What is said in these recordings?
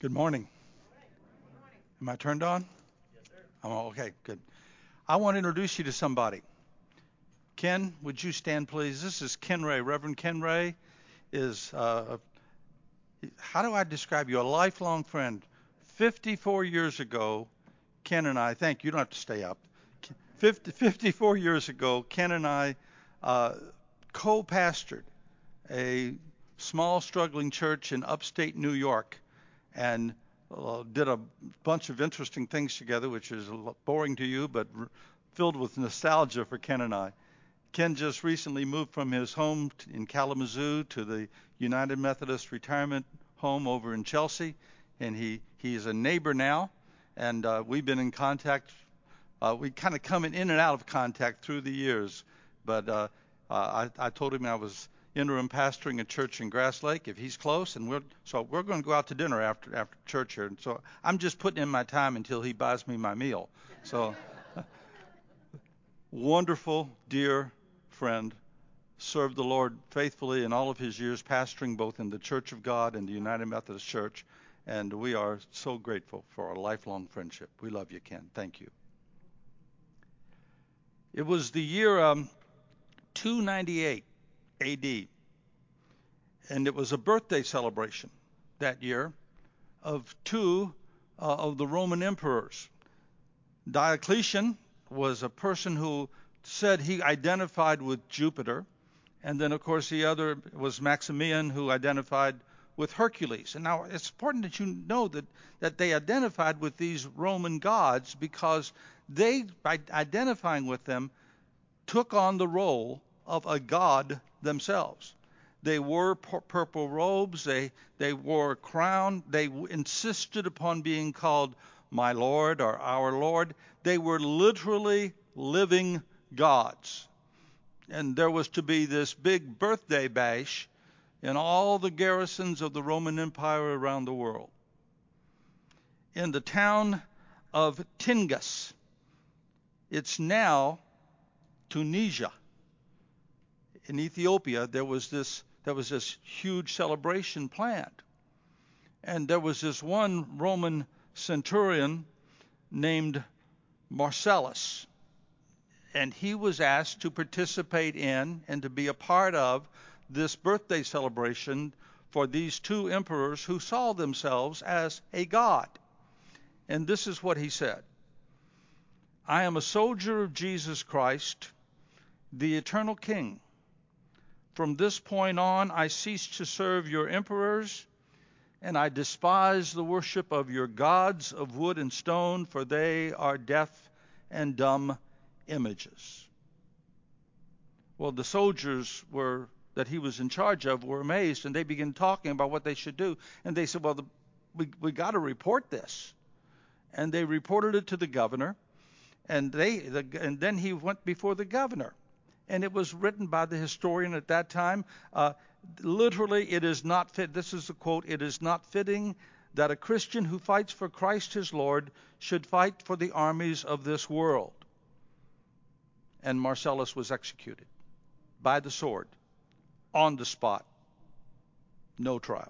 Good morning. Am I turned on? Oh, okay, good. I want to introduce you to somebody. Ken, would you stand, please? This is Ken Ray. Reverend Ken Ray is, how do I describe you? A lifelong friend. 54 years ago, Ken and I, thank you, you don't have to stay up. 54 years ago, Ken and I uh, co-pastored a small, struggling church in upstate New York, and did a bunch of interesting things together, which is boring to you, but filled with nostalgia for Ken and I. Ken just recently moved from his home in Kalamazoo to the United Methodist Retirement Home over in Chelsea, and he is a neighbor now, and we've been in contact. We kind of come in and out of contact through the years, but I told him I was interim pastoring a church in Grass Lake if he's close, and we're going to go out to dinner after church here. And so I'm just putting in my time until he buys me my meal. So wonderful, dear friend, served the Lord faithfully in all of his years pastoring both in the Church of God and the United Methodist Church, and we are so grateful for our lifelong friendship. We love you, Ken. Thank you. It was the year 298 AD, and it was a birthday celebration that year of two of the Roman emperors. Diocletian was a person who said he identified with Jupiter, and then, of course, the other was Maximian, who identified with Hercules. And now it's important that you know that they identified with these Roman gods because they, by identifying with them, took on the role of a god themselves. They wore purple robes, they wore a crown, they insisted upon being called my Lord or our Lord. They were literally living gods. And there was to be this big birthday bash in all the garrisons of the Roman Empire around the world. In the town of Tingis, it's now Tunisia, in Ethiopia, there was this huge celebration planned. And there was this one Roman centurion named Marcellus, and he was asked to participate in and to be a part of this birthday celebration for these two emperors who saw themselves as a god. And this is what he said: I am a soldier of Jesus Christ, the eternal King. From this point on, I cease to serve your emperors, and I despise the worship of your gods of wood and stone, for they are deaf and dumb images. Well, the soldiers that he was in charge of were amazed, and they began talking about what they should do. And they said, well, we got to report this. And they reported it to the governor, and then he went before the governor. And it was written by the historian at that time. Literally, it is not fit. This is a quote: it is not fitting that a Christian who fights for Christ his Lord should fight for the armies of this world. And Marcellus was executed by the sword, on the spot, no trial.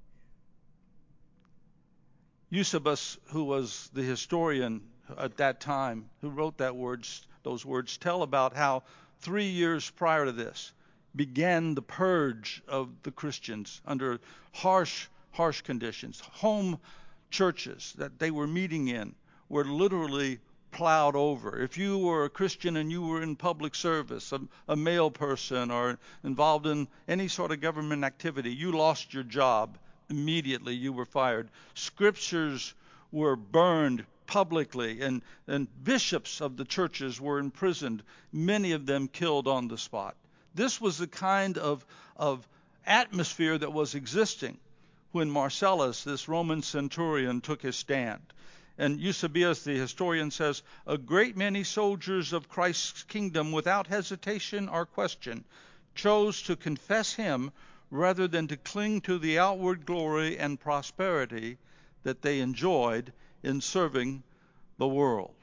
Eusebius, who was the historian at that time, who wrote those words, tell about how 3 years prior to this began the purge of the Christians under harsh conditions. Home churches that they were meeting in were literally plowed over. If you were a Christian and you were in public service, a male person or involved in any sort of government activity, you lost your job. Immediately you were fired. Scriptures were burned publicly, and bishops of the churches were imprisoned, many of them killed on the spot. This was the kind of atmosphere that was existing when Marcellus, this Roman centurion, took his stand. And Eusebius, the historian, says, a great many soldiers of Christ's kingdom, without hesitation or question, chose to confess him rather than to cling to the outward glory and prosperity that they enjoyed in serving the world.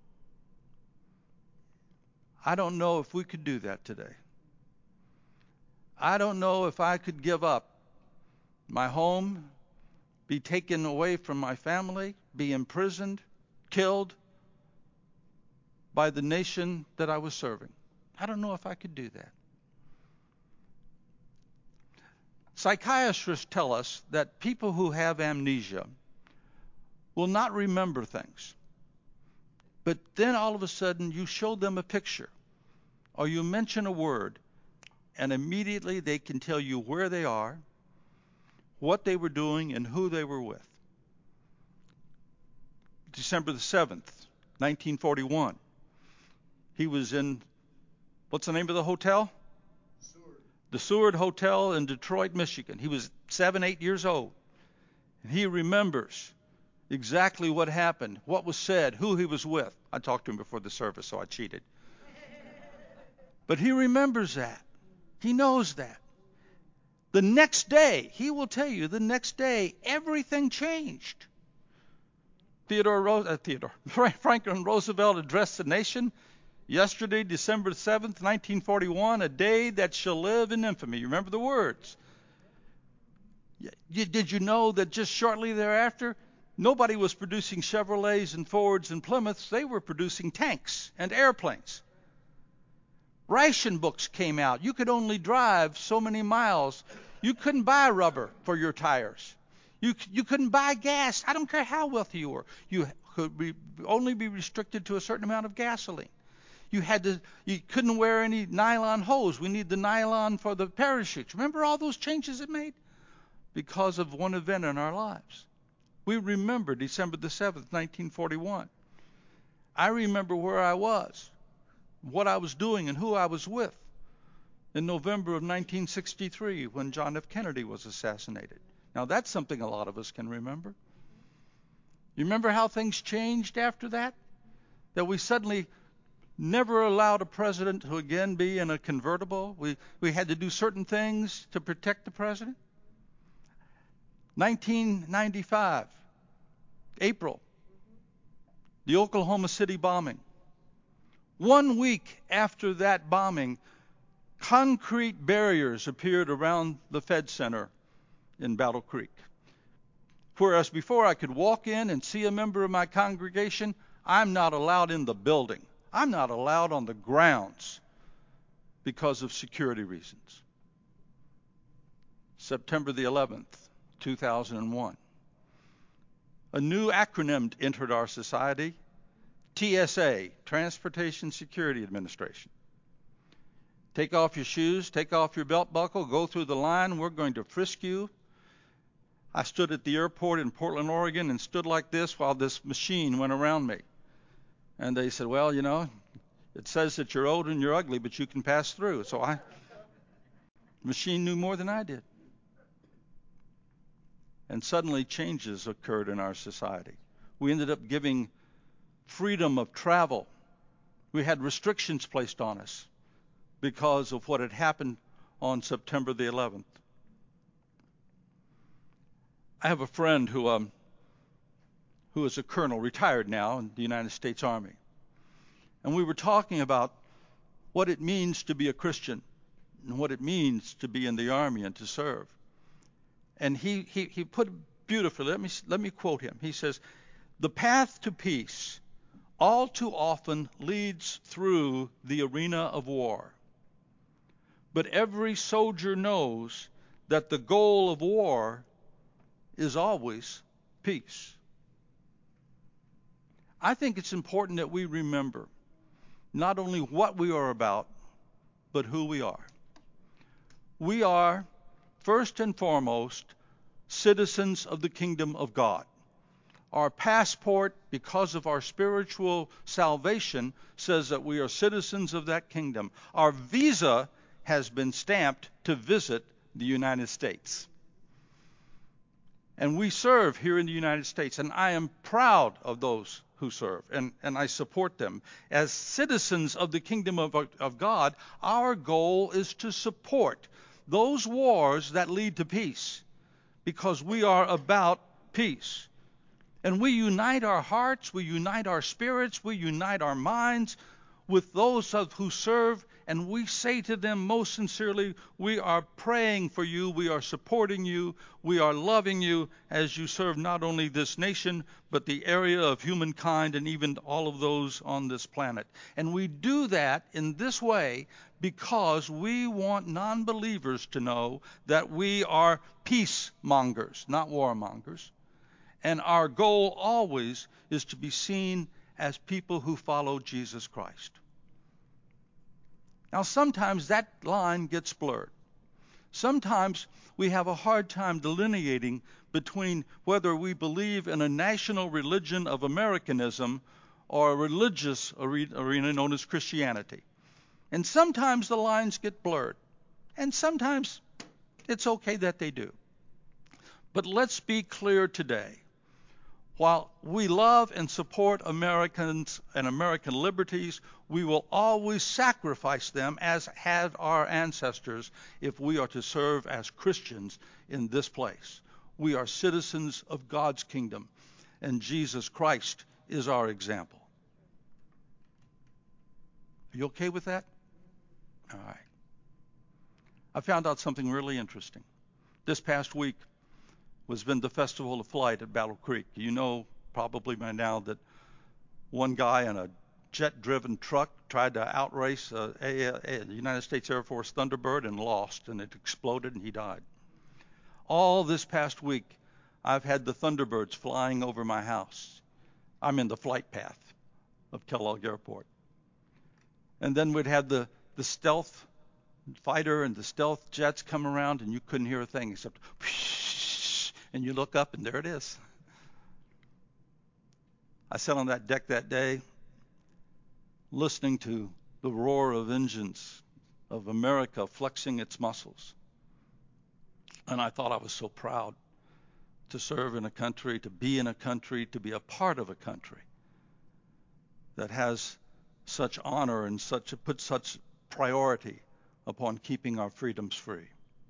I don't know if we could do that today. I don't know if I could give up my home, be taken away from my family, be imprisoned, killed by the nation that I was serving. I don't know if I could do that. Psychiatrists tell us that people who have amnesia will not remember things. But then all of a sudden you show them a picture or you mention a word, and immediately they can tell you where they are, what they were doing, and who they were with. December the 7th, 1941. He was in, what's the name of the hotel? Seward. The Seward Hotel in Detroit, Michigan. He was 7, 8 years old. And he remembers exactly what happened, what was said, who he was with. I talked to him before the service, so I cheated. But he remembers that. He knows that. The next day, he will tell you, the next day, everything changed. Franklin Roosevelt addressed the nation yesterday, December 7th, 1941, a day that shall live in infamy. You remember the words? Did you know that just shortly thereafter, nobody was producing Chevrolets and Fords and Plymouths. They were producing tanks and airplanes. Ration books came out. You could only drive so many miles. You couldn't buy rubber for your tires. You couldn't buy gas. I don't care how wealthy you were. You could only be restricted to a certain amount of gasoline. You couldn't wear any nylon hose. We need the nylon for the parachutes. Remember all those changes it made? Because of one event in our lives. We remember December the 7th, 1941. I remember where I was, what I was doing, and who I was with in November of 1963 when John F. Kennedy was assassinated. Now that's something a lot of us can remember. You remember how things changed after that? That we suddenly never allowed a president to again be in a convertible. We had to do certain things to protect the president. 1995, April, the Oklahoma City bombing. 1 week after that bombing, concrete barriers appeared around the Fed Center in Battle Creek. Whereas before I could walk in and see a member of my congregation, I'm not allowed in the building. I'm not allowed on the grounds because of security reasons. September the 11th, 2001. A new acronym entered our society, TSA, Transportation Security Administration. Take off your shoes, take off your belt buckle, go through the line, we're going to frisk you. I stood at the airport in Portland, Oregon, and stood like this while this machine went around me. And they said, well, you know, it says that you're old and you're ugly, but you can pass through. So the machine knew more than I did. And suddenly changes occurred in our society. We ended up giving freedom of travel. We had restrictions placed on us because of what had happened on September the 11th. I have a friend who is a colonel, retired now in the United States Army. And we were talking about what it means to be a Christian and what it means to be in the Army and to serve. And he put it beautifully. Let me quote him. He says, "The path to peace all too often leads through the arena of war. But every soldier knows that the goal of war is always peace." I think it's important that we remember not only what we are about, but who we are. We are, first and foremost, citizens of the kingdom of God. Our passport, because of our spiritual salvation, says that we are citizens of that kingdom. Our visa has been stamped to visit the United States. And we serve here in the United States, and I am proud of those who serve, and I support them. As citizens of the kingdom of God, our goal is to support those wars that lead to peace, because we are about peace. And we unite our hearts, we unite our spirits, we unite our minds, with those who serve, and we say to them most sincerely, we are praying for you, we are supporting you, we are loving you as you serve not only this nation, but the area of humankind and even all of those on this planet. And we do that in this way because we want non-believers to know that we are peacemongers, not warmongers. And our goal always is to be seen as people who follow Jesus Christ. Now, sometimes that line gets blurred. Sometimes we have a hard time delineating between whether we believe in a national religion of Americanism or a religious arena known as Christianity. And sometimes the lines get blurred. And sometimes it's okay that they do. But let's be clear today. While we love and support Americans and American liberties, we will always sacrifice them, as had our ancestors, if we are to serve as Christians in this place. We are citizens of God's kingdom, and Jesus Christ is our example. Are you okay with that? All right. I found out something really interesting. This past week was been the Festival of Flight at Battle Creek. You know probably by now that one guy in a jet-driven truck tried to outrace a United States Air Force Thunderbird and lost, and it exploded and he died. All this past week, I've had the Thunderbirds flying over my house. I'm in the flight path of Kellogg Airport. And then we'd have the stealth fighter and the stealth jets come around, and you couldn't hear a thing except whoosh, and you look up and there it is. I sat on that deck that day listening to the roar of engines of America flexing its muscles. And I thought I was so proud to serve in a country, to be in a country, to be a part of a country that has such honor and puts such priority upon keeping our freedoms free.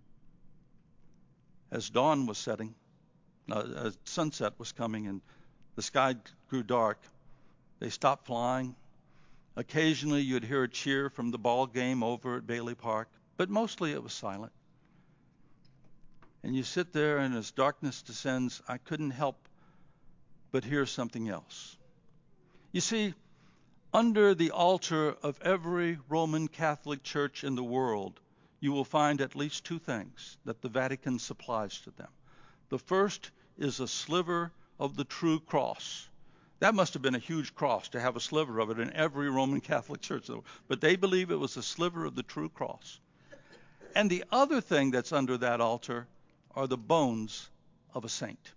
As dawn was setting, as sunset was coming and the sky grew dark, they stopped flying. Occasionally you'd hear a cheer from the ball game over at Bailey Park, but mostly it was silent. And you sit there, and as darkness descends, I couldn't help but hear something else. You see, under the altar of every Roman Catholic church in the world, you will find at least two things that the Vatican supplies to them. The first is a sliver of the true cross. That must have been a huge cross to have a sliver of it in every Roman Catholic church. But they believe it was a sliver of the true cross. And the other thing that's under that altar are the bones of a saint.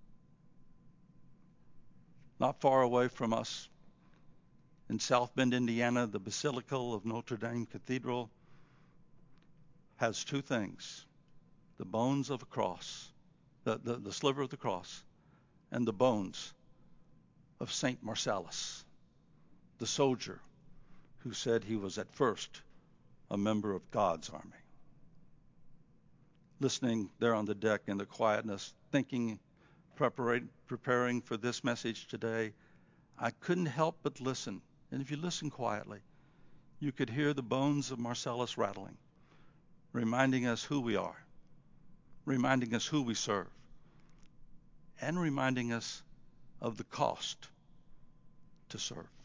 Not far away from us, in South Bend, Indiana, the Basilica of Notre Dame Cathedral has two things: the bones of a cross, the sliver of the cross, and the bones of Saint Marcellus, the soldier who said he was at first a member of God's army. Listening there on the deck in the quietness, thinking, preparing for this message today, I couldn't help but listen. And if you listen quietly, you could hear the bones of Marcellus rattling, reminding us who we are, reminding us who we serve, and reminding us of the cost to serve.